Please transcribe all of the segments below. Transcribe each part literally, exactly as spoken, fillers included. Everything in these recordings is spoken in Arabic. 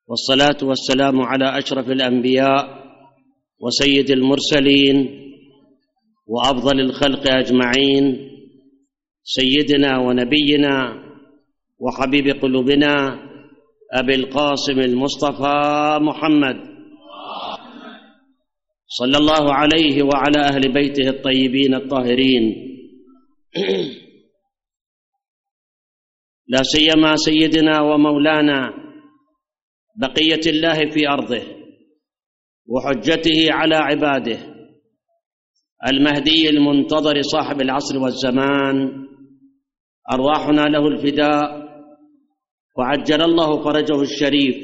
والصلاة والسلام على أشرف الأنبياء وسيد المرسلين وأفضل الخلق أجمعين، سيدنا ونبينا وحبيب قلوبنا أبي القاسم المصطفى محمد صلى الله عليه وعلى أهل بيته الطيبين الطاهرين، لا سيما سيدنا ومولانا بقية الله في أرضه وحجته على عباده المهدي المنتظر صاحب العصر والزمان، أرواحنا له الفداء وعجل الله فرجه الشريف.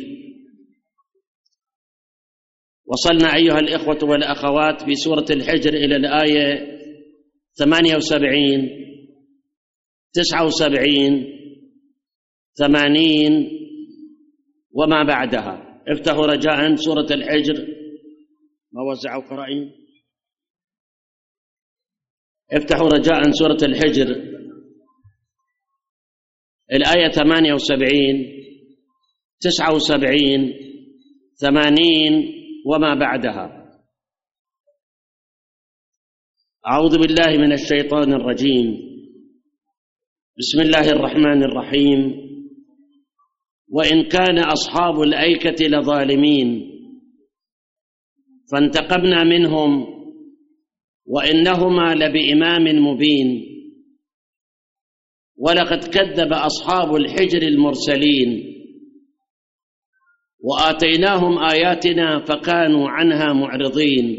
وصلنا أيها الإخوة والأخوات في سورة الحجر إلى الآية ثمانية وسبعين تسعة وسبعين ثمانين وما بعدها. افتحوا رجاء سورة الحجر، ما وزعوا قرائن، افتحوا رجاء سورة الحجر الآية ثمانية وسبعين تسعة وسبعين ثمانين وما بعدها. أعوذ بالله من الشيطان الرجيم، بسم الله الرحمن الرحيم. وإن كان أصحاب الأيكة لظالمين فانتقمنا منهم وإنهما لبإمام مبين. ولقد كذب أصحاب الحجر المرسلين وآتيناهم آياتنا فكانوا عنها معرضين.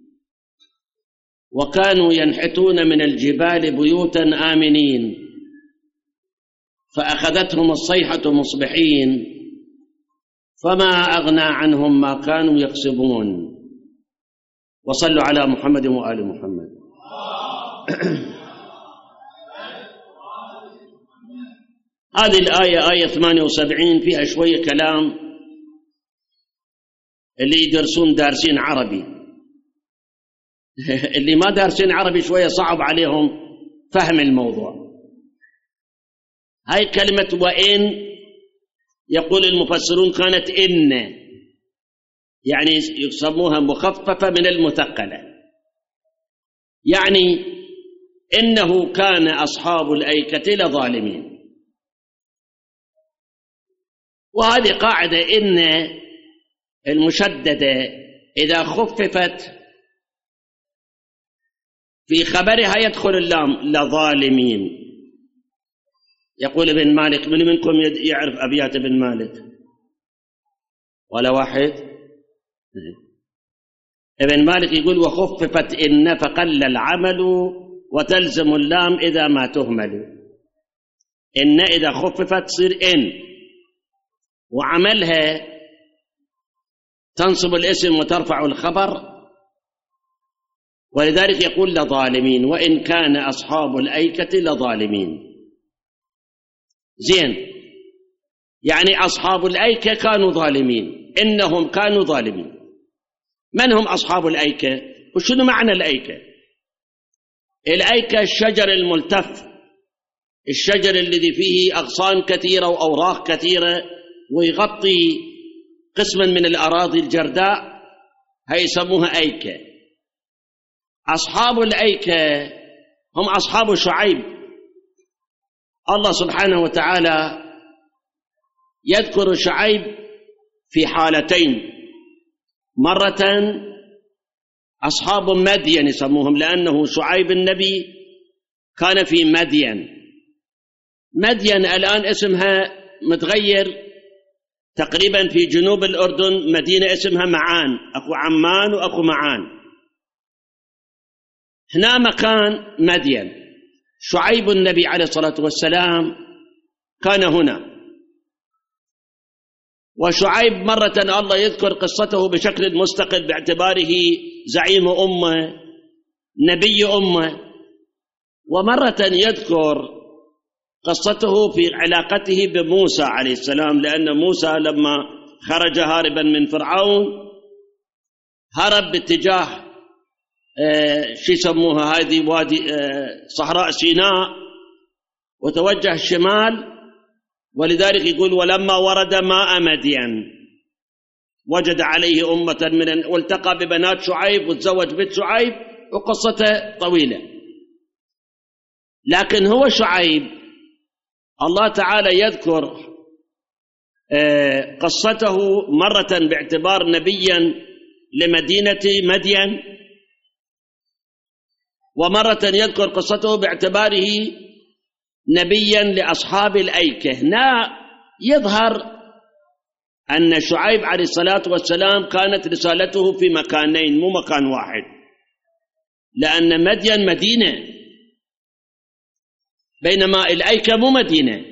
وكانوا ينحتون من الجبال بيوتا آمنين فأخذتهم الصيحة مصبحين فما أغنى عنهم ما كانوا يكسبون. وصلوا على محمد وآل محمد. هذه الآية آية ثمانية وسبعين فيها شوية كلام، اللي يدرسون دارسين عربي اللي ما دارسين عربي شوية صعب عليهم فهم الموضوع. هاي كلمة وإن يقول المفسرون كانت إن، يعني يسموها مخففة من المثقلة، يعني إنه كان أصحاب الأيكة لظالمين. وهذه قاعدة إن المشددة إذا خففت في خبرها يدخل اللام لظالمين. يقول ابن مالك، من منكم يعرف أبيات ابن مالك؟ ولا واحد؟ ابن مالك يقول وخففت إن فقل العمل وتلزم اللام إذا ما تهمل. إن إذا خففت تصير إن، وعملها تنصب الاسم وترفع الخبر، ولذلك يقول لظالمين. وإن كان أصحاب الأيكة لظالمين. زين، يعني أصحاب الأيكة كانوا ظالمين، إنهم كانوا ظالمين. من هم أصحاب الأيكة؟ وشنو معنى الأيكة؟ الأيكة الشجر الملتف، الشجر الذي فيه أغصان كثيرة وأوراق كثيرة ويغطي قسما من الأراضي الجرداء، هي يسموها أيكة. أصحاب الأيكة هم أصحاب شعيب. الله سبحانه وتعالى يذكر شعيب في حالتين، مرة أصحاب مدين يسموهم، لأنه شعيب النبي كان في مدين. مدين الآن اسمها متغير تقريبا في جنوب الأردن، مدينة اسمها معان، أخو عمان وأخو معان. هنا مكان مدين. شعيب النبي عليه الصلاة والسلام كان هنا. وشعيب مرة الله يذكر قصته بشكل مستقل باعتباره زعيم أمة، نبي أمة، ومرة يذكر قصته في علاقته بموسى عليه السلام، لأن موسى لما خرج هاربا من فرعون هرب باتجاه آه شو يسموها هذه وادي آه صحراء سيناء، وتوجه الشمال. ولذلك يقول ولما ورد ماء مدين، وجد عليه أمة من والتقى ببنات شعيب وتزوج بنت شعيب، وقصته طويلة. لكن هو شعيب الله تعالى يذكر قصته مرة باعتبار نبيا لمدينة مدين، ومرة يذكر قصته باعتباره نبيا لأصحاب الأيكة. هنا يظهر أن شعيب عليه الصلاة والسلام كانت رسالته في مكانين مو مكان واحد، لأن مدين مدينة بينما الأيكة مو مدينة.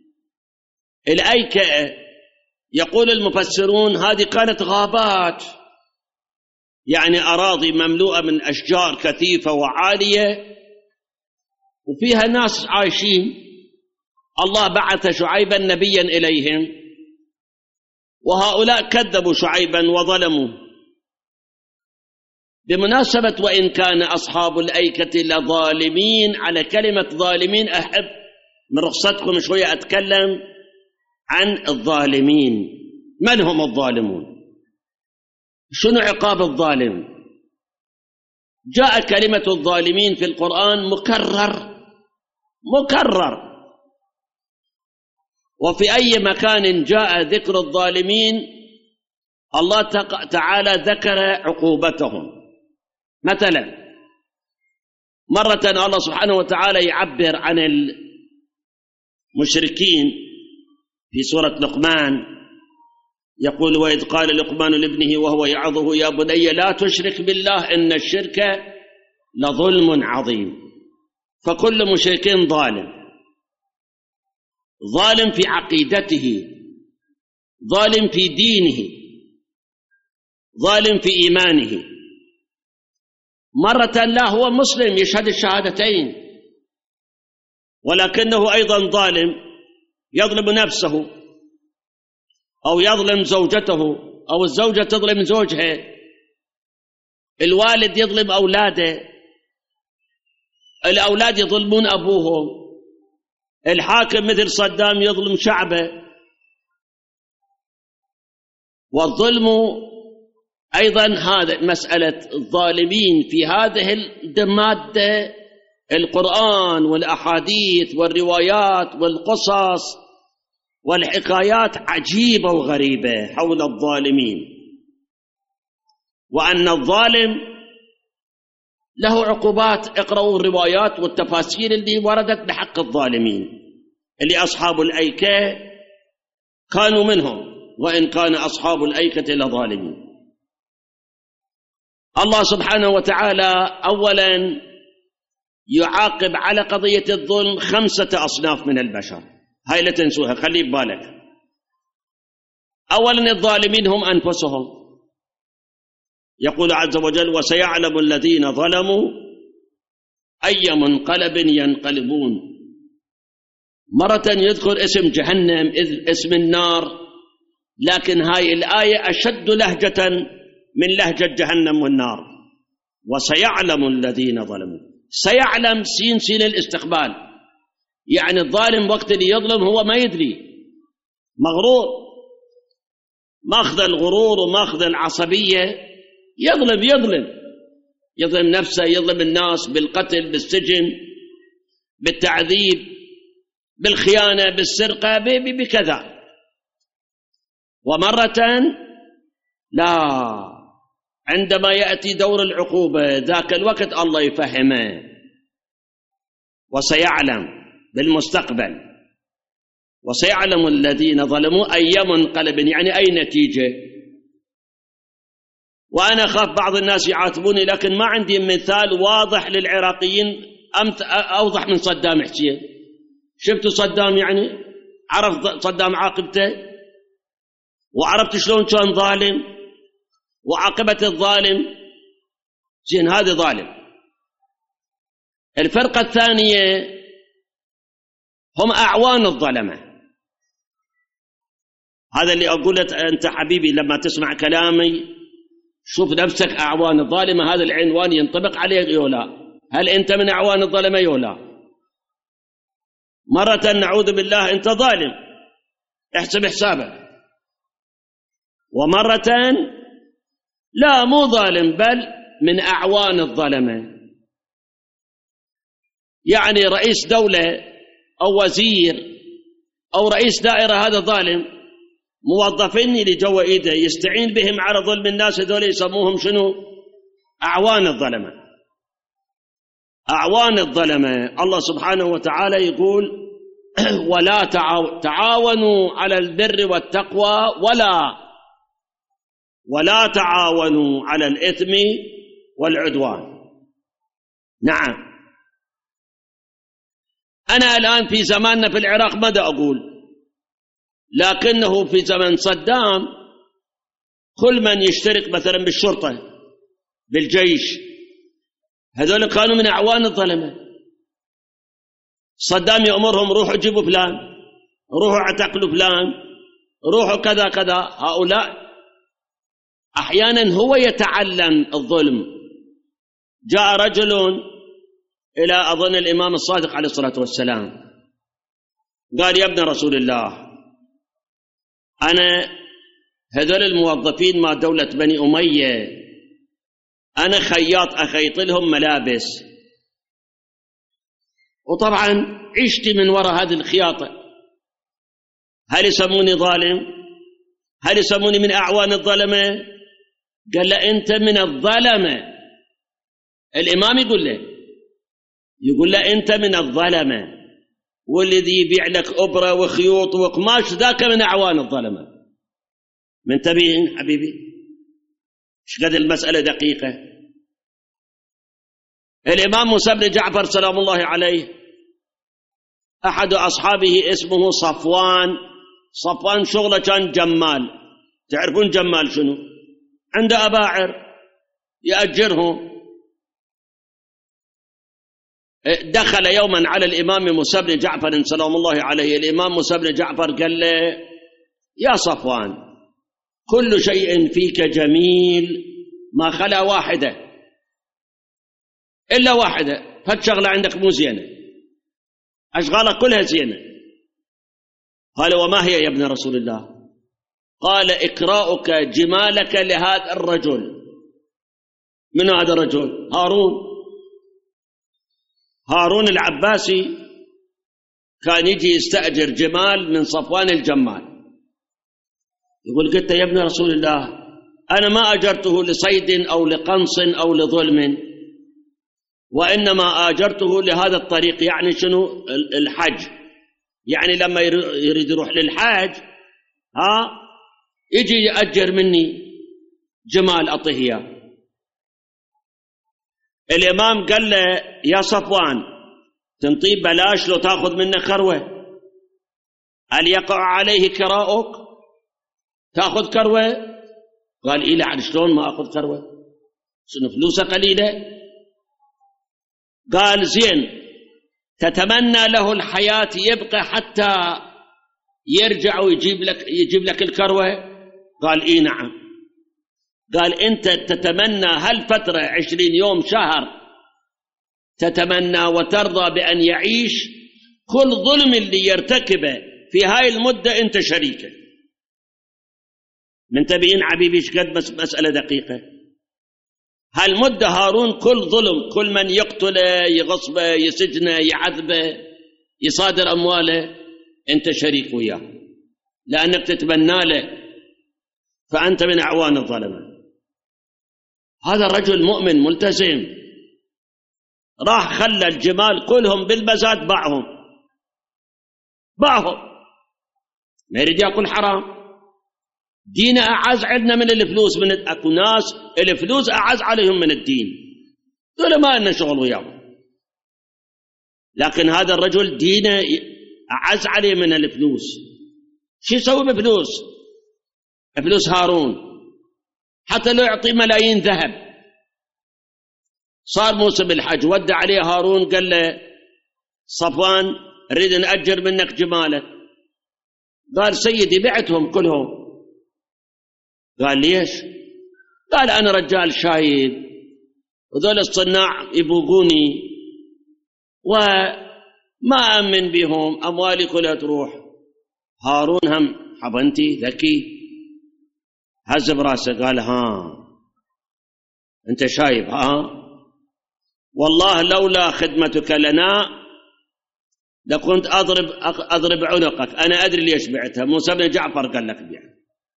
الأيكة يقول المفسرون هذه كانت غابات، يعني أراضي مملوءة من أشجار كثيفة وعالية وفيها ناس عايشين. الله بعث شعيبا نبيا إليهم، وهؤلاء كذبوا شعيبا وظلموا. بمناسبة وإن كان أصحاب الأيكة لظالمين، على كلمة ظالمين أحب من رخصتكم شوية أتكلم عن الظالمين. من هم الظالمون؟ شنو عقاب الظالم؟ جاء كلمة الظالمين في القرآن مكرر مكرر، وفي أي مكان جاء ذكر الظالمين الله تعالى ذكر عقوبتهم. مثلا مرة الله سبحانه وتعالى يعبر عن المشركين في سورة لقمان، يقول وإذ قال لقمان لابنه وهو يعظه يا بني لا تشرك بالله إن الشرك لظلم عظيم. فكل مشرك ظالم، ظالم في عقيدته، ظالم في دينه، ظالم في إيمانه. مرة لا هو مسلم يشهد الشهادتين، ولكنه أيضا ظالم، يظلم نفسه أو يظلم زوجته أو الزوجة تظلم زوجها، الوالد يظلم أولاده، الأولاد يظلمون أبوهم، الحاكم مثل صدام يظلم شعبه. والظلم أيضا هذا مسألة الظالمين في هذه المادة، القرآن والأحاديث والروايات والقصص والحكايات عجيبة وغريبة حول الظالمين، وأن الظالم له عقوبات. اقرأوا الروايات والتفاسير اللي وردت بحق الظالمين اللي أصحاب الأيكة كانوا منهم، وإن كان أصحاب الأيكة لظالمين. الله سبحانه وتعالى أولا يعاقب على قضية الظلم خمسة أصناف من البشر، هاي لا تنسوها، خلي ببالك. أولا الظالمين هم أنفسهم، يقول عز وجل وسيعلم الذين ظلموا أي منقلب ينقلبون. مرة يذكر اسم جهنم، اسم النار، لكن هاي الآية أشد لهجة من لهجة جهنم والنار. وسيعلم الذين ظلموا، سيعلم سين سين الاستقبال، يعني الظالم وقت اللي يظلم هو ما يدري، مغرور، ماخذ الغرور وماخذ العصبية، يظلم يظلم يظلم نفسه، يظلم الناس بالقتل، بالسجن، بالتعذيب، بالخيانة، بالسرقة، بكذا. ومرة لا، عندما يأتي دور العقوبة ذاك الوقت الله يفهمه وسيعلم بالمستقبل. وسيعلم الذين ظلموا أي منقلب، يعني أي نتيجة. وأنا أخاف بعض الناس يعاتبوني، لكن ما عندي مثال واضح للعراقيين أوضح من صدام حسين. شفتوا صدام؟ يعني عرف صدام عاقبته، وعرفت شلون كان ظالم وعاقبة الظالم. زين، هذا ظالم. الفرقة الثانية هم أعوان الظلمة. هذا اللي أقول لك أنت حبيبي لما تسمع كلامي شوف نفسك أعوان الظالمة، هذا العنوان ينطبق عليك يولا. هل أنت من أعوان الظلمة يولا؟ مرة نعوذ بالله أنت ظالم، احسب حسابك. ومرة لا مو ظالم بل من أعوان الظلمة. يعني رئيس دولة أو وزير أو رئيس دائرة هذا ظالم، موظفين اللي جوا إيده يستعين بهم على ظلم الناس، هذول يسموهم شنو؟ أعوان الظلمة. أعوان الظلمة. الله سبحانه وتعالى يقول ولا تعاونوا على البر والتقوى ولا ولا تعاونوا على الإثم والعدوان. نعم، أنا الآن في زماننا في العراق ماذا أقول؟ لكنه في زمن صدام كل من يشترك مثلا بالشرطة بالجيش هذول كانوا من أعوان الظلمة. صدام يأمرهم روحوا جيبوا فلان، روحوا اعتقلوا فلان، روحوا كذا كذا. هؤلاء أحيانا هو يتعلم الظلم. جاء رجل إلى أظن الإمام الصادق عليه الصلاة والسلام قال يا ابن رسول الله، أنا هذول الموظفين مع دولة بني أمية أنا خياط أخيط لهم ملابس، وطبعا عشت من وراء هذه الخياطة، هل يسموني ظالم؟ هل يسموني من أعوان الظلمة؟ قال له أنت من الظلمة. الإمام يقول له يقول له أنت من الظلمة، والذي يبيع لك أبرة وخيوط وقماش ذاك من أعوان الظلمة. منتبهين حبيبي؟ ايش قد المسألة دقيقة. الإمام موسى بن جعفر سلام الله عليه أحد أصحابه اسمه صفوان. صفوان شغله كان جمال. تعرفون جمال شنو؟ عنده أباعر يأجرهم. دخل يوما على الإمام موسى بن جعفر سلام الله عليه. الإمام موسى بن جعفر قال له يا صفوان كل شيء فيك جميل ما خلا واحدة، إلا واحدة فالشغلة عندك مو زينة، أشغالك كلها زينة. قال وما هي يا ابن رسول الله؟ قال إكراؤك جمالك لهذا الرجل. من هذا الرجل؟ هارون. هارون العباسي كان يجي يستأجر جمال من صفوان الجمال. يقول قلت يا ابن رسول الله أنا ما أجرته لصيد أو لقنص أو لظلم، وإنما آجرته لهذا الطريق. يعني شنو؟ الحج. يعني لما يريد يروح للحج ها يجي يأجر مني جمال أطهية. الإمام قال له يا صفوان تنطيب بلاش لو تأخذ منه خروة؟ هل يقع عليه كراؤك؟ تأخذ كروة؟ قال إيه لعن شلون ما أخذ كروة؟ شنو فلوسه قليلة؟ قال زين تتمنى له الحياة يبقى حتى يرجع ويجيب لك يجيب لك الكروة؟ قال إيه نعم. قال أنت تتمنى هالفترة عشرين يوم شهر تتمنى وترضى بأن يعيش كل ظلم اللي يرتكبه في هاي المدة أنت شريكه. منتبهين حبيبي ايش قد بس مسألة دقيقة. هالمدة هارون كل ظلم، كل من يقتله يغصبه يسجنه يعذبه يصادر أمواله أنت شريك وياه، لأنك تتبنى له، فأنت من أعوان الظلمة. هذا الرجل مؤمن ملتزم راح خلى الجمال كلهم بالمزاد باعهم باعهم ما يريد يأكل حرام. دين أعز عندنا من الفلوس. من أكو ناس الفلوس أعز عليهم من الدين، دول ما لنا شغل وياهم. لكن هذا الرجل دينه أعز عليه من الفلوس. شو يسوي بفلوس؟ فلوس هارون حتى لو يعطي ملايين ذهب. صار موسم الحج ودع عليه هارون قال له صفوان نريد نأجر منك جمالك. قال سيدي بعتهم كلهم. قال ليش؟ قال أنا رجال شايب وذول الصناع يبوقوني وما أمن بهم، أموالي كلها تروح. هارون هم حبنتي ذكي، هز براسه قال ها أنت شايب ها، والله لولا خدمتك لنا لكنت أضرب أضرب عنقك، أنا أدري ليش بعتها، موسى بن جعفر قال لك بيع.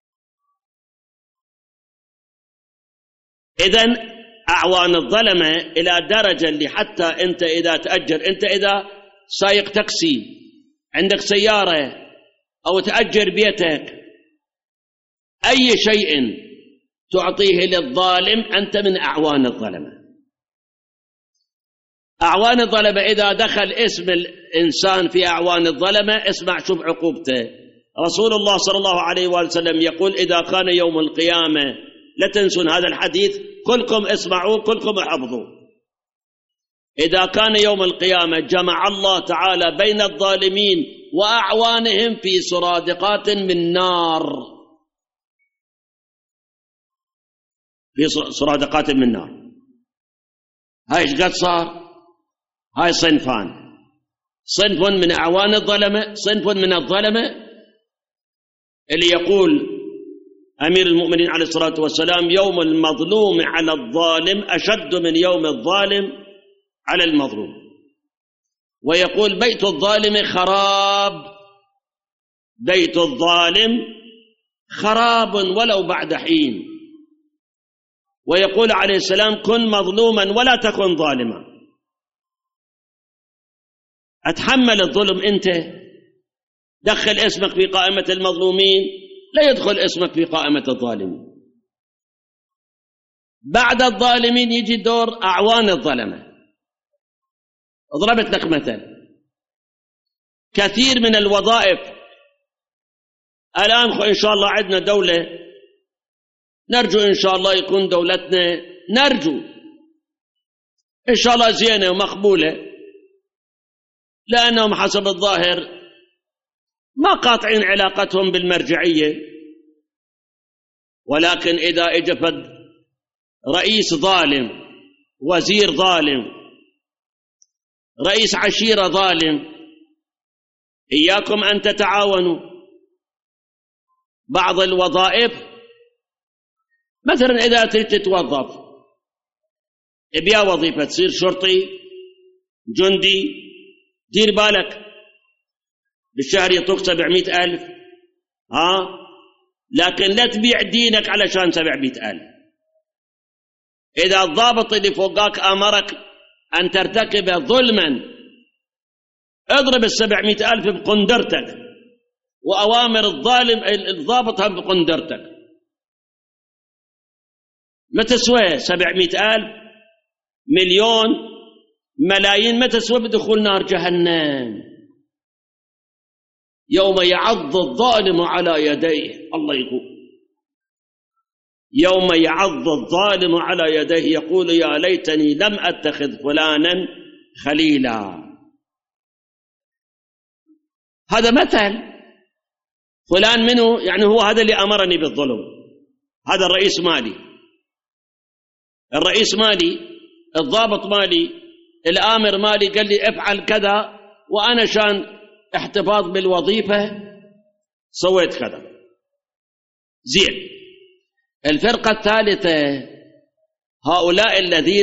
إذن أعوان الظلمة إلى درجة اللي حتى أنت إذا تأجر، أنت إذا سايق تاكسي عندك سيارة أو تأجر بيتك، أي شيء تعطيه للظالم أنت من أعوان الظلمة. أعوان الظلمة إذا دخل اسم الإنسان في أعوان الظلمة اسمع شوف عقوبته. رسول الله صلى الله عليه وسلم يقول إذا كان يوم القيامة، لا تنسون هذا الحديث، كلكم اسمعوا كلكم احفظوا، إذا كان يوم القيامة جمع الله تعالى بين الظالمين وأعوانهم في سرادقات من نار، في سرادقات من نار. هاي ايش قد صار؟ هاي صنفان، صنف من أعوان الظلمة، صنف من الظلمة اللي يقول أمير المؤمنين عليه الصلاة والسلام يوم المظلوم على الظالم أشد من يوم الظالم على المظلوم، ويقول بيت الظالم خراب، بيت الظالم خراب ولو بعد حين. ويقول عليه السلام كن مظلوما ولا تكن ظالما. أتحمل الظلم أنت، دخل اسمك في قائمة المظلومين، لا يدخل اسمك في قائمة الظالمين. بعد الظالمين يجي دور أعوان الظلمة. ضربت لك مثل، كثير من الوظائف الآن إن شاء الله عندنا دولة، نرجو إن شاء الله يكون دولتنا، نرجو إن شاء الله زينة ومقبولة، لأنهم حسب الظاهر ما قاطعين علاقتهم بالمرجعية، ولكن إذا اجفد رئيس ظالم، وزير ظالم، رئيس عشيرة ظالم، إياكم أن تتعاونوا. بعض الوظائف مثلا إذا تريد تتوظف بيا وظيفة تصير شرطي جندي، دير بالك بالشهر يعطوك سبعمائة ألف، ها، لكن لا تبيع دينك علشان سبعمائة ألف. إذا الضابط اللي فوقاك أمرك أن ترتكب ظلما، اضرب السبعمائة ألف بقندرتك، وأوامر الظالم الضابط هم بقندرتك. ما تسوى سبعمائة ألف، مليون، ملايين، ما تسوى بدخول نار جهنم يوم يعض الظالم على يديه. الله يقول يوم يعض الظالم على يديه يقول يا ليتني لم أتخذ فلانا خليلا. هذا مثل، فلان منه يعني هو هذا اللي أمرني بالظلم، هذا الرئيس مالي، الرئيس مالي، الضابط مالي، الآمر مالي، قال لي افعل كذا، وأنا شان احتفاظ بالوظيفة سويت كذا. زين. الفرقة الثالثة هؤلاء الذين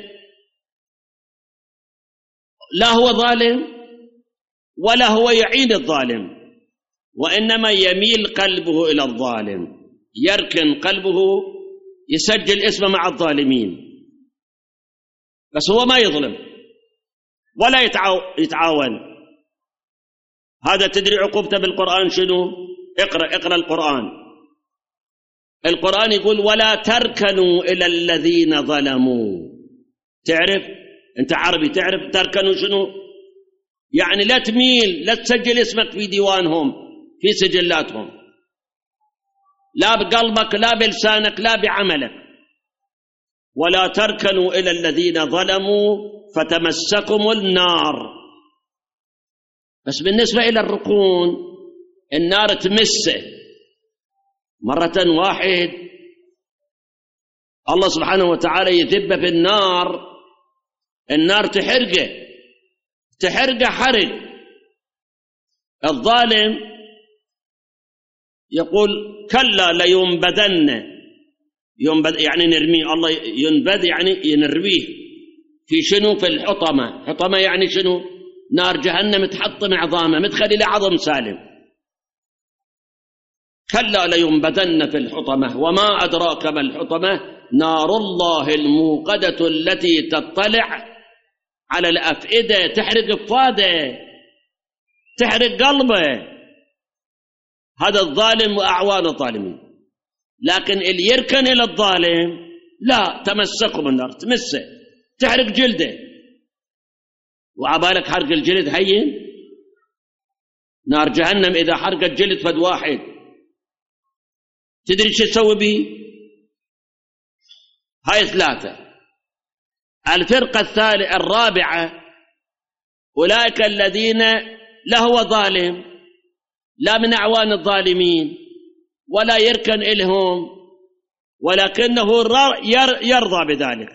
لا هو ظالم ولا هو يعين الظالم، وإنما يميل قلبه إلى الظالم، يركن قلبه، يسجل اسمه مع الظالمين، بس هو ما يظلم ولا يتعاون. هذا تدري عقوبته بالقرآن شنو؟ اقرأ اقرأ القرآن. القرآن يقول ولا تركنوا إلى الذين ظلموا. تعرف أنت عربي، تعرف تركنوا شنو؟ يعني لا تميل، لا تسجل اسمك في ديوانهم، في سجلاتهم، لا بقلبك لا بلسانك لا بعملك. ولا تركنوا إلى الذين ظلموا فتمسكم النار. بس بالنسبة إلى الركون النار تمسه مرة واحد، الله سبحانه وتعالى يذب في النار، النار تحرقه تحرقه حرق. الظالم يقول كلا لينبذن، ينبذ يعني نرميه، الله ينبذ يعني ينرميه في شنو؟ في الحطمة. حطمة يعني شنو؟ نار جهنم تحطم عظامه متخلي لعظم سالم. كلا لينبذن في الحطمة وما أدراك ما الحطمة نار الله الموقدة التي تطلع على الأفئدة، تحرق أفواده، تحرق قلبه. هذا الظالم وأعوان الظالمين. لكن اللي يركن إلى الظالم لا، تمسكه بالنار، تمسه، تحرق جلده. وعبالك حرق الجلد هين؟ نار جهنم إذا حرقت جلد فد واحد تدري شو تسوي به؟ هاي ثلاثة. الفرقة الثالثة الرابعة أولئك الذين لا هو ظالم، لا من أعوان الظالمين ولا يركن إلهم، ولكنه يرضى بذلك.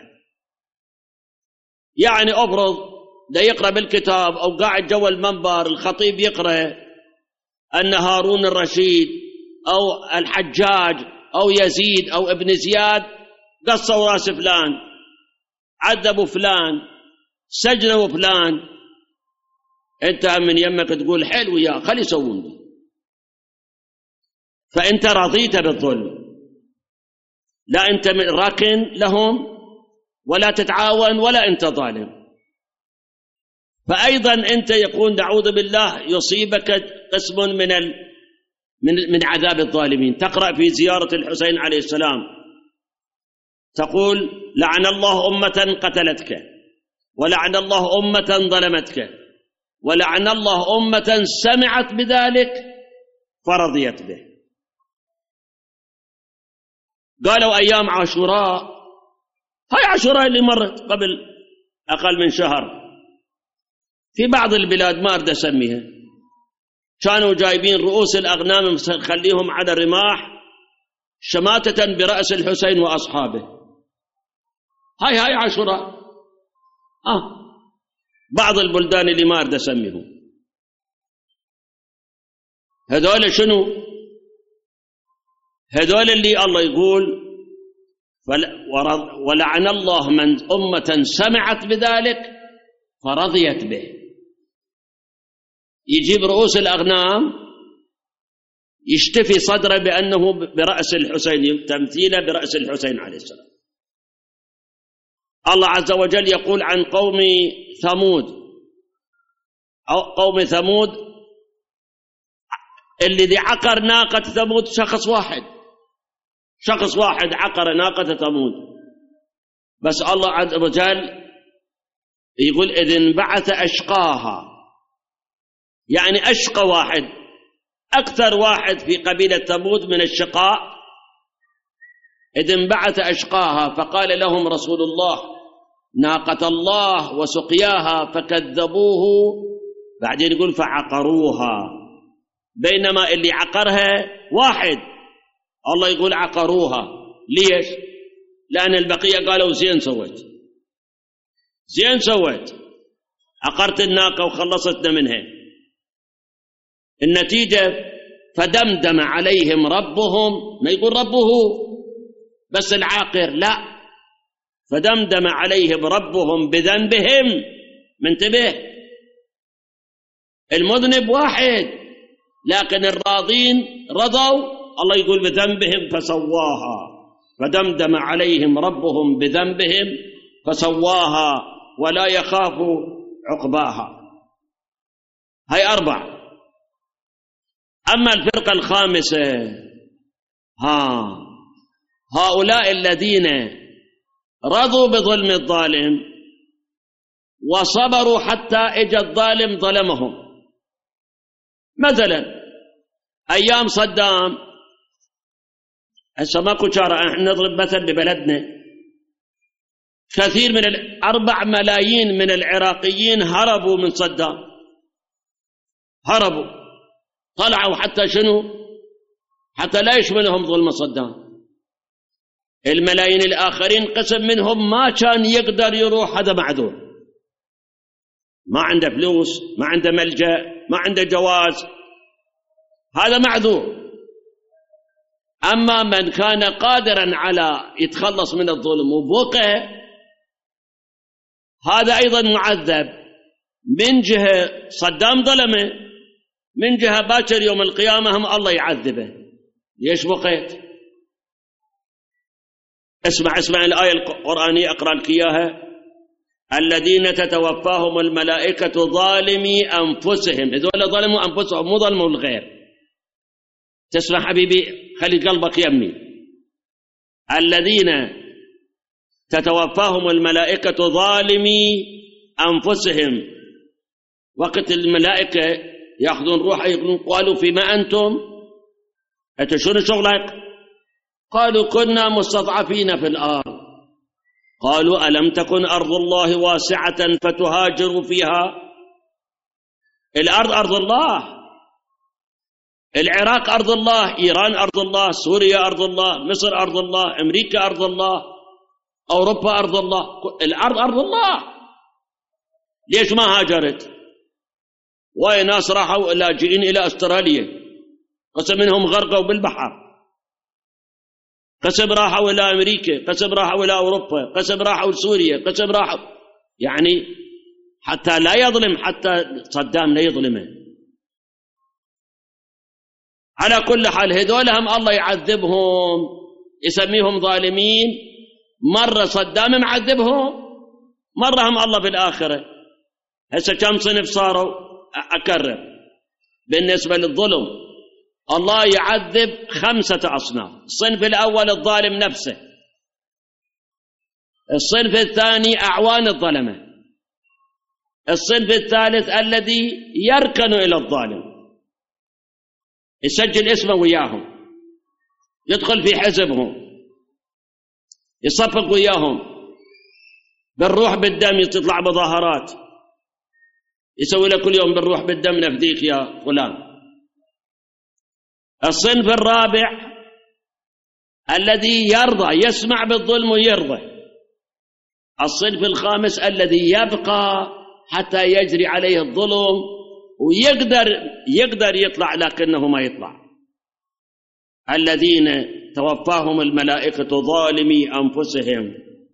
يعني أفرض ده يقرأ بالكتاب أو قاعد جوا المنبر الخطيب يقرأ أن هارون الرشيد أو الحجاج أو يزيد أو ابن زياد قصوا راس فلان، عذبوا فلان، سجنوا فلان، أنت من يمك تقول حلو يا خلي يسوون دي، فأنت رضيت بالظلم، لا أنت راكن لهم ولا تتعاون ولا أنت ظالم. فأيضا أنت يكون نعوذ بالله يصيبك قسم من ال من من عذاب الظالمين. تقرأ في زيارة الحسين عليه السلام تقول لعن الله أمة قتلتك، ولعن الله أمة ظلمتك، ولعن الله أمة سمعت بذلك فرضيت به. قالوا أيام عاشوراء، هاي عاشوراء اللي مرت قبل أقل من شهر في بعض البلاد ما أريد أسميها، كانوا جايبين رؤوس الأغنام خليهم على الرماح شماتة برأس الحسين وأصحابه. هاي هاي عاشوراء. آه بعض البلدان اللي ما أريد أسميهم، هذول شنو؟ هذول اللي الله يقول ولعن الله من أمة سمعت بذلك فرضيت به. يجيب رؤوس الأغنام يشتفي صدره بأنه برأس الحسين، تمثيله برأس الحسين عليه السلام. الله عز وجل يقول عن قوم ثمود أو قوم ثمود الذي عقر ناقة ثمود شخص واحد، شخص واحد عقر ناقة ثمود، بس الله عز وجل يقول إذ انبعث أشقاها، يعني أشقى واحد، أكثر واحد في قبيلة ثمود من الشقاء. إذ انبعث أشقاها فقال لهم رسول الله ناقة الله وسقياها فكذبوه، بعدين يقول فعقروها، بينما اللي عقرها واحد، الله يقول عقروها. ليش؟ لأن البقية قالوا زين سويت، زين سويت، عقرت الناقة وخلصتنا منها. النتيجة فدمدم عليهم ربهم، ما يقول ربه بس العاقر، لا، فدمدم عليهم ربهم بذنبهم. منتبه، المذنب واحد لكن الراضين رضوا، الله يقول بذنبهم فسواها، فدمدم عليهم ربهم بذنبهم فسواها ولا يخاف عقباها. هاي أربع. أما الفرقة الخامسة ها هؤلاء الذين رضوا بظلم الظالم وصبروا حتى اجى الظالم ظلمهم. مثلا أيام صدام، هسه ماكو شارع، احنا نضرب مثل ببلدنا، كثير من الأربع ملايين من العراقيين هربوا من صدام، هربوا طلعوا حتى شنو؟ حتى لا يشملهم ظلم صدام. الملايين الآخرين قسم منهم ما كان يقدر يروح، هذا معذور، ما عنده فلوس، ما عنده ملجأ، ما عنده جواز، هذا معذور. أما من كان قادرا على يتخلص من الظلم وبقى، هذا أيضا معذب. من جهة صدام ظلمه، من جهة باكر يوم القيامة هم الله يعذبه. ليش بقيت؟ اسمع اسمع الآية القرآنية، أقرأ لك إياها. الذين تتوفاهم الملائكة ظالمي أنفسهم، هذول ظلموا أنفسهم مو ظلموا الغير. تسمع حبيبي، خلي قلبك يمي. الذين تتوفاهم الملائكة ظالمي أنفسهم، وقت الملائكة يأخذون روحه يقولون قالوا فيما أنتم؟ أنت شنو شغلك؟ قالوا كنا مستضعفين في الأرض. قالوا ألم تكن أرض الله واسعة فتهاجروا فيها؟ الأرض أرض الله، العراق أرض الله، إيران أرض الله، سوريا أرض الله، مصر أرض الله، أمريكا أرض الله، أوروبا أرض الله، الأرض أرض الله. ليش ما هاجرت؟ وين ناس راحوا لاجئين إلى أستراليا، قسم منهم غرقوا بالبحر، قسم راحوا إلى أمريكا، قسم راحوا إلى أوروبا، قسم راحوا لسوريا، قسم راحوا، يعني حتى لا يظلم، حتى صدام لا يظلمه. على كل حال هذول هم الله يعذبهم، يسميهم ظالمين. مرة صدام معذبهم، مرة هم الله بالآخرة. هسه كم صنف صاروا؟ أكرر بالنسبة للظلم، الله يعذب خمسة أصناف. الصنف الأول الظالم نفسه، الصنف الثاني أعوان الظلمة، الصنف الثالث الذي يركن إلى الظالم، يسجل اسمه وياهم، يدخل في حزبهم، يصفق وياهم، بالروح بالدم يطلع مظاهرات، يسوي له كل يوم بالروح بالدم نفديك يا فلان. الصنف الرابع الذي يرضى، يسمع بالظلم ويرضى. الصنف الخامس الذي يبقى حتى يجري عليه الظلم ويقدر يقدر يطلع لكنه ما يطلع. الذين توفاهم الملائكة ظالمي أنفسهم.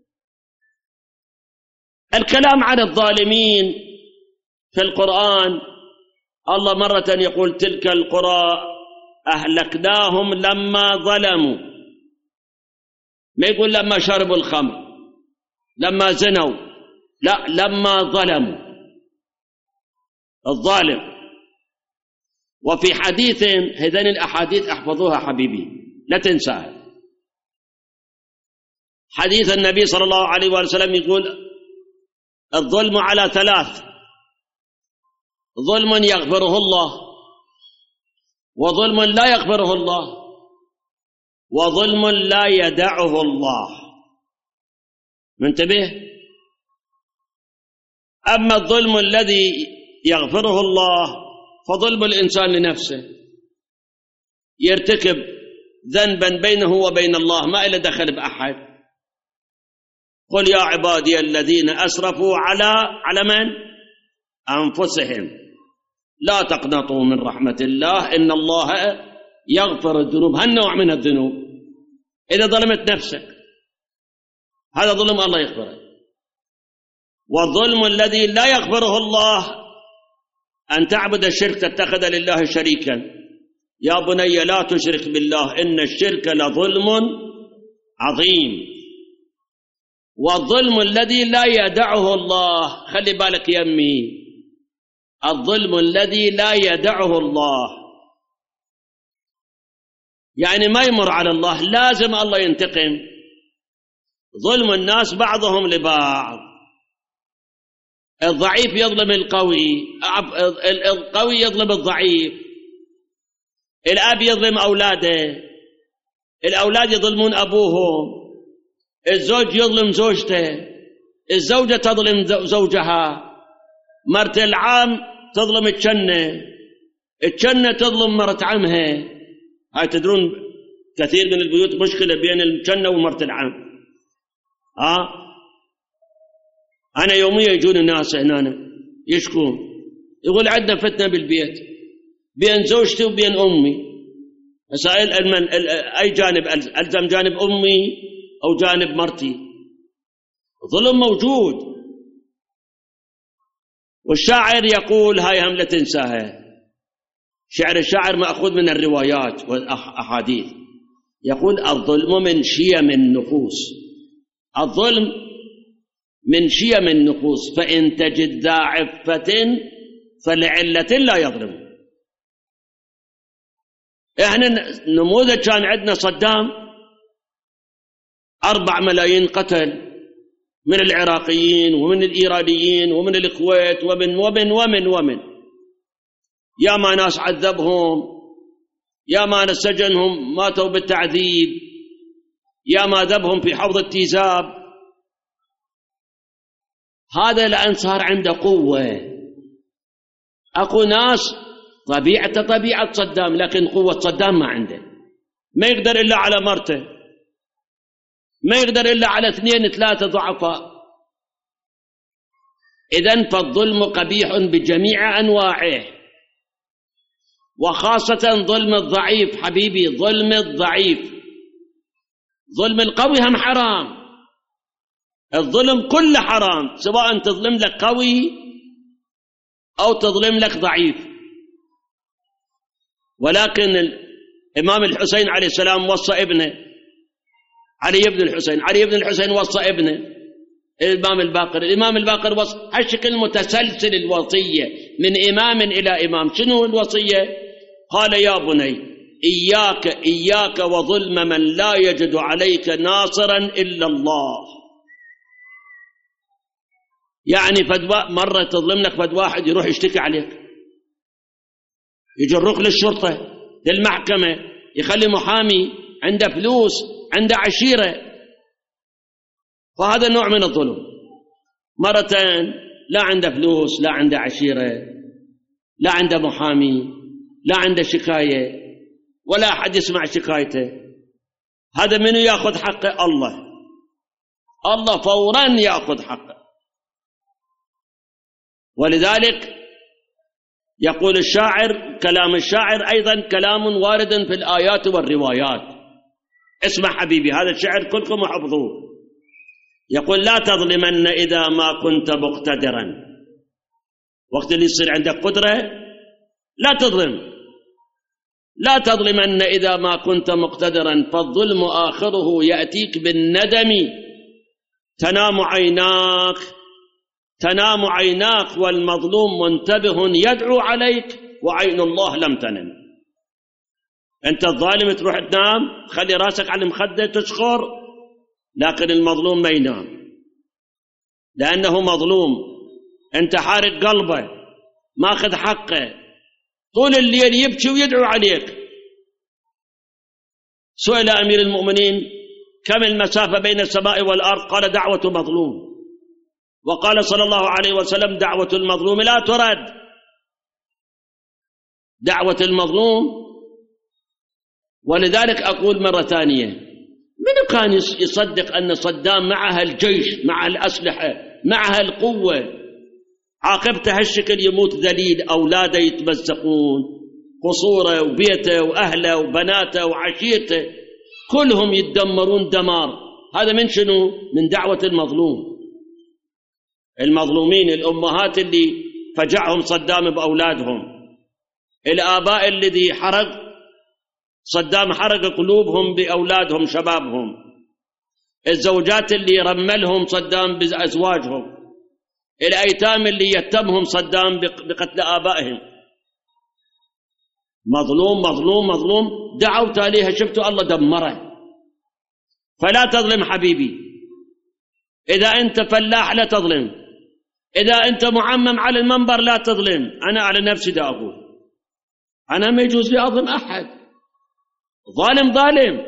الكلام عن الظالمين في القرآن، الله مرة يقول تلك القرى أهلكناهم لما ظلموا، ما يقول لما شربوا الخمر، لما زنوا، لا، لما ظلموا الظالم. وفي حديث، هذين الأحاديث احفظوها حبيبي لا تنساها. حديث النبي صلى الله عليه وسلم يقول الظلم على ثلاث: ظلم يغفره الله، وظلم لا يغفره الله، وظلم لا يدعه الله. منتبه. أما الظلم الذي يغفره الله فظلم الإنسان لنفسه، يرتكب ذنبا بينه وبين الله ما إله دخل بأحد. قل يا عبادي الذين أسرفوا على على من؟ أنفسهم لا تقنطوا من رحمة الله إن الله يغفر الذنوب. هالنوع من الذنوب إذا ظلمت نفسك هذا ظلم الله يغفره. والظلم الذي لا يغفره الله أن تعبد الشرك، تتخذ لله شريكا. يا بني لا تشرك بالله إن الشرك لظلم عظيم. والظلم الذي لا يدعه الله، خلي بالك يمي، الظلم الذي لا يدعه الله يعني ما يمر على الله، لازم الله ينتقم. ظلم الناس بعضهم لبعض، الضعيف يظلم القوي، القوي يظلم الضعيف، الأب يظلم أولاده، الأولاد يظلمون أبوهم، الزوج يظلم زوجته، الزوجة تظلم زوجها، مرت العام تظلم الجنة، الجنة تظلم مرت عمها. هاي تدرون كثير من البيوت مشكلة بين الجنة ومرت العام. ها أنا يوميا يجون الناس هنا يشكون، يقول عندنا فتنة بالبيت بين زوجتي وبين أمي. مسائل أي جانب ألزم؟ جانب أمي أو جانب مرتي؟ ظلم موجود. والشاعر يقول، هاي هم لا تنساها، شعر الشاعر مأخوذ من الروايات والأحاديث، يقول الظلم من شيم النفوس، الظلم من شيم النفوس، فإن تجد ذا عفة فلعلة لا يظلم. احنا نموذج كان عندنا صدام، أربع ملايين قتل من العراقيين ومن الإيرانيين ومن الكويت ومن ومن ومن ومن يا ما ناس عذبهم، يا ما ناس سجنهم ماتوا بالتعذيب، يا ما ذبهم في حوض التيزاب. هذا لأن صار عنده قوة. أكو ناس طبيعته طبيعة صدام، لكن قوة صدام ما عنده، ما يقدر إلا على مرته، ما يقدر إلا على اثنين ثلاثة ضعفاء. إذن فالظلم قبيح بجميع أنواعه، وخاصة ظلم الضعيف. حبيبي، ظلم الضعيف، ظلم القوي هم حرام، الظلم كله حرام، سواء تظلم لك قوي أو تظلم لك ضعيف. ولكن الإمام الحسين عليه السلام وصى ابنه علي بن الحسين، علي بن الحسين وصى ابنه الإمام الباقر، الإمام الباقر وصى. هالشكل متسلسل الوصية من إمام إلى إمام. شنو الوصية؟ قال يا بني إياك إياك وظلم من لا يجد عليك ناصرا إلا الله. يعني فدوا مرة تظلم لك فد واحد يروح يشتكي عليك، يجرك للشرطة للمحكمة، يخلي محامي عنده فلوس عنده عشيرة، فهذا نوع من الظلم. مرتين لا عنده فلوس، لا عنده عشيرة، لا عنده محامي، لا عنده شكاية، ولا أحد يسمع شكايته، هذا منو يأخذ حقه؟ الله. الله فورا يأخذ حقه. ولذلك يقول الشاعر، كلام الشاعر أيضا كلام وارد في الآيات والروايات. اسمع حبيبي، هذا الشعر كلكم حفظوه. يقول لا تظلمن إذا ما كنت مقتدرا. وقت اللي يصير عندك قدرة لا تظلم، لا تظلمن إذا ما كنت مقتدرا، فالظلم آخره يأتيك بالندم، تنام عيناك تنام عيناك والمظلوم منتبه يدعو عليك وعين الله لم تنم. أنت الظالم تروح تنام تخلي راسك على المخدة تشخر، لكن المظلوم ما ينام لأنه مظلوم، أنت حارق قلبه، ماخذ حقه، طول الليل يبكي ويدعو عليك. سئل أمير المؤمنين كم المسافة بين السماء والأرض؟ قال دعوة مظلوم. وقال صلى الله عليه وسلم دعوة المظلوم لا ترد. دعوة المظلوم. ولذلك أقول مرة ثانية، من كان يصدق أن صدام معها الجيش، مع الأسلحة، معها القوة، عاقبته هالشكل يموت ذليل، أولاده يتمزقون، قصوره وبيته وأهله وبناته وعشيرته كلهم يتدمرون دمار. هذا من شنو؟ من دعوة المظلوم. المظلومين الأمهات اللي فجعهم صدام بأولادهم، الآباء الذي حرق صدام حرق قلوبهم بأولادهم شبابهم، الزوجات اللي رملهم صدام بأزواجهم، الأيتام اللي يتمهم صدام بقتل آبائهم. مظلوم مظلوم مظلوم، دعوا تاليها شفتوا الله دمره. فلا تظلم حبيبي، إذا أنت فلاح لا تظلم، إذا أنت معمم على المنبر لا تظلم. أنا على نفسي دا أقول، أنا ما يجوز لي أظلم أحد، ظالم ظالم.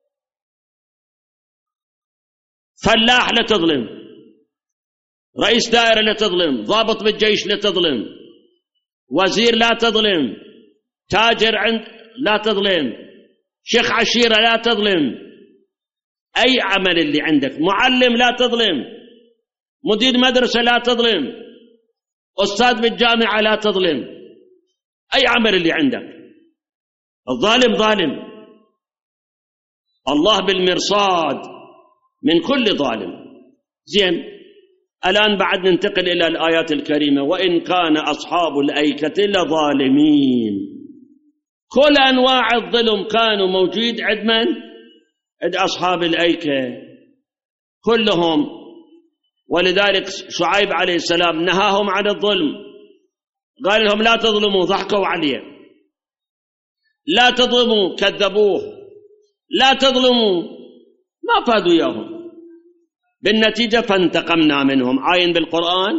فلاح لا تظلم، رئيس دائرة لا تظلم، ضابط بالجيش لا تظلم، وزير لا تظلم، تاجر عند لا تظلم، شيخ عشيرة لا تظلم، أي عمل اللي عندك، معلم لا تظلم، مدير مدرسة لا تظلم، أستاذ بالجامعة لا تظلم، أي عمل اللي عندك. الظالم ظالم، الله بالمرصاد من كل ظالم. زين، الآن بعد ننتقل إلى الآيات الكريمة. وإن كان أصحاب الأيكة لظالمين. كل أنواع الظلم كانوا موجود عند من؟ عند أصحاب الأيكة كلهم. ولذلك شعيب عليه السلام نهاهم عن الظلم، قال لهم لا تظلموا، ضحكوا عليه. لا تظلموا، كذبوه. لا تظلموا، ما فادوا إياهم. بالنتيجة فانتقمنا منهم. عاين بالقرآن: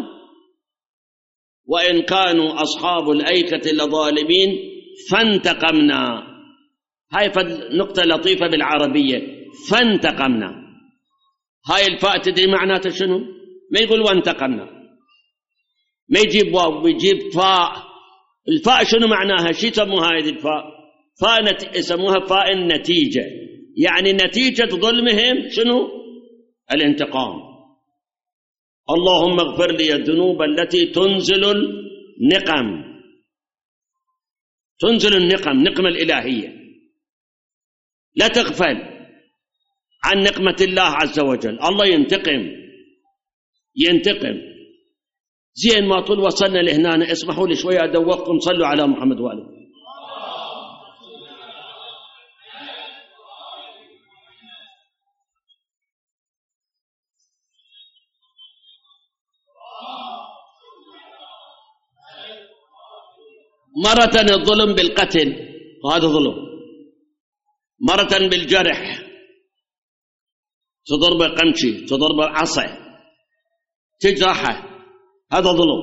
وإن كانوا أصحاب الأيكة لظالمين فانتقمنا. هاي نقطة لطيفة بالعربية، فانتقمنا. هاي الفاء تدري معناته شنو؟ ما يقول وانتقمنا، ما يجيب واو، يجيب فاء. الفاء شنو معناها؟ شو يسموها هذه الفاء؟ فاء نت... يسموها فاء النتيجة، يعني نتيجة ظلمهم شنو؟ الانتقام. اللهم اغفر لي الذنوب التي تنزل النقم، تنزل النقم، نقمة الإلهية. لا تغفل عن نقمة الله عز وجل. الله ينتقم ينتقم. زين، ما طول وصلنا لهنا، اسمحوا لي شوية أدوقكم. صلوا على محمد وآله. مرة الظلم بالقتل، وهذا ظلم. مرة بالجرح، تضربه قمشي، تضربه عصا، تجرحه، هذا ظلم.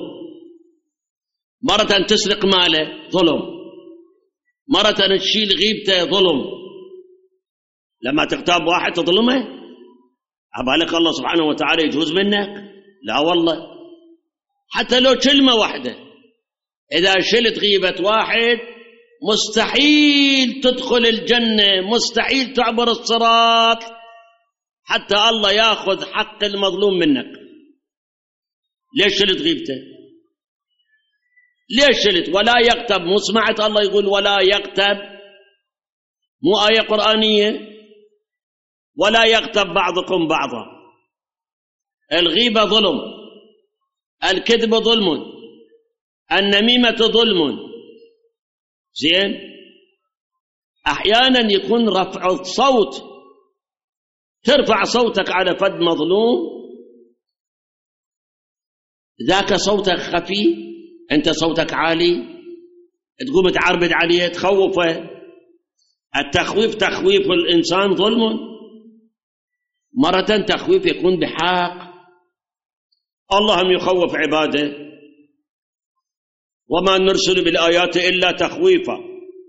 مرة تسرق ماله، ظلم. مرة تشيل غيبته، ظلم. لما تغتاب واحد تظلمه، عبالك الله سبحانه وتعالى يجوز منك؟ لا والله. حتى لو كلمة واحدة، إذا شلت غيبة واحد مستحيل تدخل الجنة، مستحيل تعبر الصراط حتى الله يأخذ حق المظلوم منك. ليش شلت غيبته؟ ليش شلت؟ ولا يغتب. مو سمعت الله يقول ولا يغتب؟ مو آية قرآنية؟ ولا يغتب بعضكم بعضا. الغيبة ظلم، الكذب ظلم، النميمة ظلم. زين، أحيانا يكون رفع الصوت، ترفع صوتك على فد مظلوم، ذاك صوتك خفي، أنت صوتك عالي، تقوم تعربد عليه، تخوفه. التخويف تخويف الإنسان ظلم. مرة تخويف يكون بحق، اللهم يخوف عباده. وما نرسل بالآيات إلا تخويفا.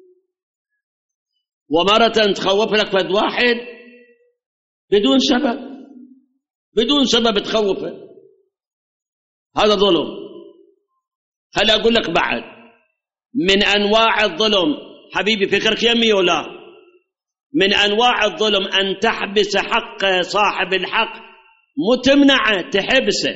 ومرة تخوف لك فد واحد بدون سبب، بدون سبب تخوفه، هذا ظلم. هل أقول لك بعد من أنواع الظلم، حبيبي فكرك يمي ولا؟ من أنواع الظلم أن تحبس حق صاحب الحق، مو تمنعه، تحبسه.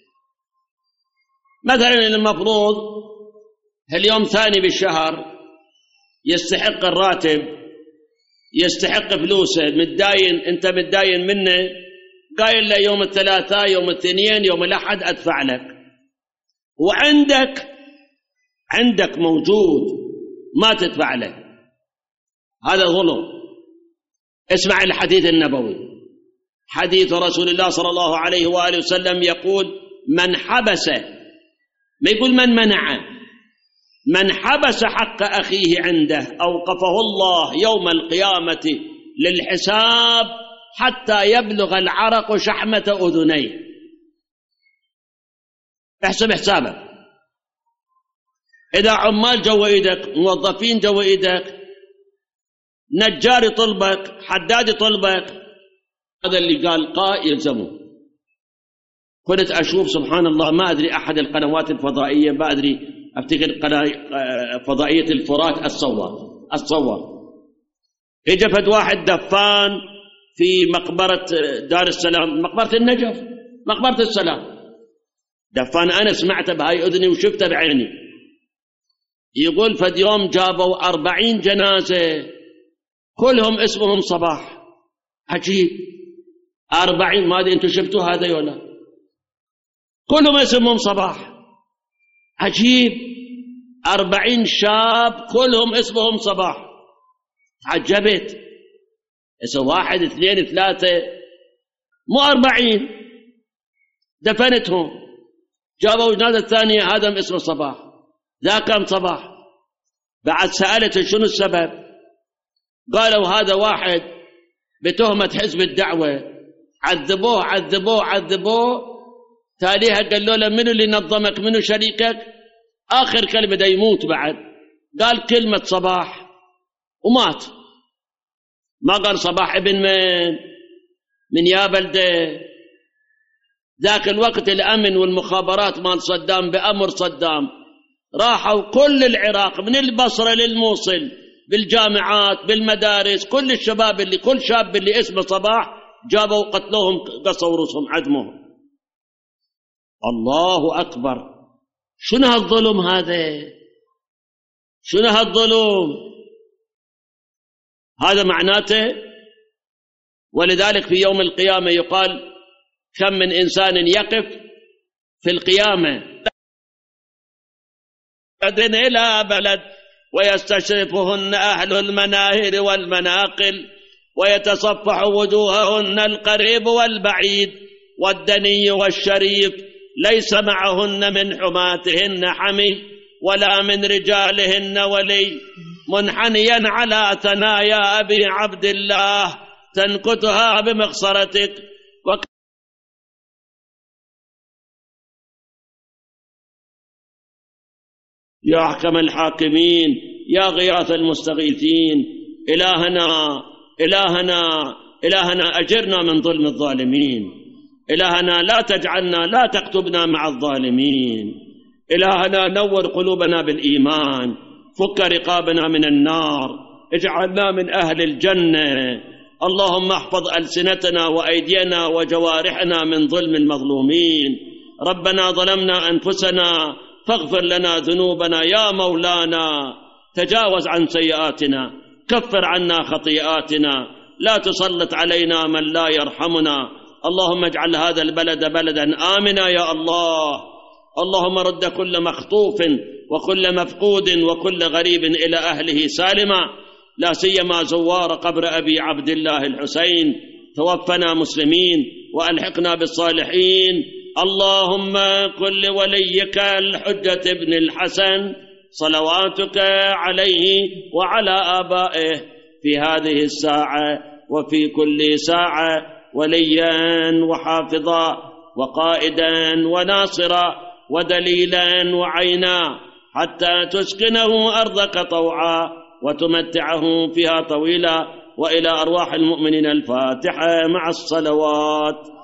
مثلا المفروض اليوم ثاني بالشهر، يستحق الراتب، يستحق فلوسه، متداين، انت متداين منه، قايل له يوم الثلاثاء، يوم الاثنين، يوم الاحد ادفع لك، وعندك عندك موجود ما تدفع له، هذا ظلم. اسمع الحديث النبوي، حديث رسول الله صلى الله عليه وآله وسلم يقول: من حبس، ما يقول من منع، من حبس حق أخيه عنده أوقفه الله يوم القيامة للحساب حتى يبلغ العرق شحمة أذنيه. احسب حسابك. إذا عمال جوا إيدك، موظفين جوا إيدك، نجار طلبك، حداد طلبك، هذا اللي قال قاء يلزمه. كنت أشوف سبحان الله، ما أدري أحد القنوات الفضائية، ما أدري، أفتكر فضائية الفرات، الصور الصور إجا فد واحد دفان في مقبرة دار السلام، مقبرة النجف، مقبرة السلام، دفان. أنا سمعت بهاي أذني وشفته بعيني. يقول فد يوم جابوا أربعين جنازة كلهم اسمهم صباح. عجيب، أربعين، ما أدري أنتم شفتوا هذا ولا؟ كلهم اسمهم صباح. عجيب، أربعين شاب كلهم اسمهم صباح. تعجبت، اسم واحد اثنين ثلاثة، مو أربعين. دفنتهم، جابوا جنازة الثانية، هذا اسمه صباح، ذا كان صباح. بعد سألت شنو السبب، قالوا هذا واحد بتهمة حزب الدعوة، عذبوه عذبوه عذبوه، تاليها قالوا له منو اللي نظمك، منو شريكك، آخر كلمة دا يموت بعد قال كلمة صباح ومات. ما قال صباح ابن من من يا بلده. ذاك الوقت الأمن والمخابرات مال صدام بأمر صدام راحوا كل العراق من البصرة للموصل بالجامعات بالمدارس، كل الشباب اللي كل شاب اللي اسمه صباح جابوا قتلوهم، قصوا رؤوسهم، عدموهم. الله أكبر، شنو هالظلم هذا؟ شنو هالظلم هذا؟ معناته ولذلك في يوم القيامة يقال كم من إنسان يقف في القيامة بدن إلى بلد ويستشرفهن أهل المناهر والمناقل ويتصفح وجوههن القريب والبعيد والدني والشريف، ليس معهن من حماتهن حمي ولا من رجالهن ولي، منحنيا على ثنايا أبي عبد الله تنكتها بمخصرتك. وك يا أحكم الحاكمين، يا غياث المستغيثين، إلهنا إلهنا إلهنا أجرنا من ظلم الظالمين، إلهنا لا تجعلنا لا تكتبنا مع الظالمين، إلهنا نور قلوبنا بالإيمان، فك رقابنا من النار، اجعلنا من أهل الجنة. اللهم احفظ ألسنتنا وأيدينا وجوارحنا من ظلم المظلومين. ربنا ظلمنا أنفسنا فاغفر لنا ذنوبنا يا مولانا، تجاوز عن سيئاتنا، كفر عنا خطيئاتنا، لا تسلط علينا من لا يرحمنا. اللهم اجعل هذا البلد بلدا آمنا يا الله. اللهم رد كل مخطوف وكل مفقود وكل غريب إلى أهله سالما، لا سيما زوار قبر أبي عبد الله الحسين. توفنا مسلمين وألحقنا بالصالحين. اللهم كن لوليك الحجة ابن الحسن صلواتك عليه وعلى آبائه في هذه الساعة وفي كل ساعة وليا وحافظا وقائدا وناصرا ودليلا وعينا، حتى تسكنه أرضك طوعا وتمتعه فيها طويلا. وإلى أرواح المؤمنين الفاتحة مع الصلوات.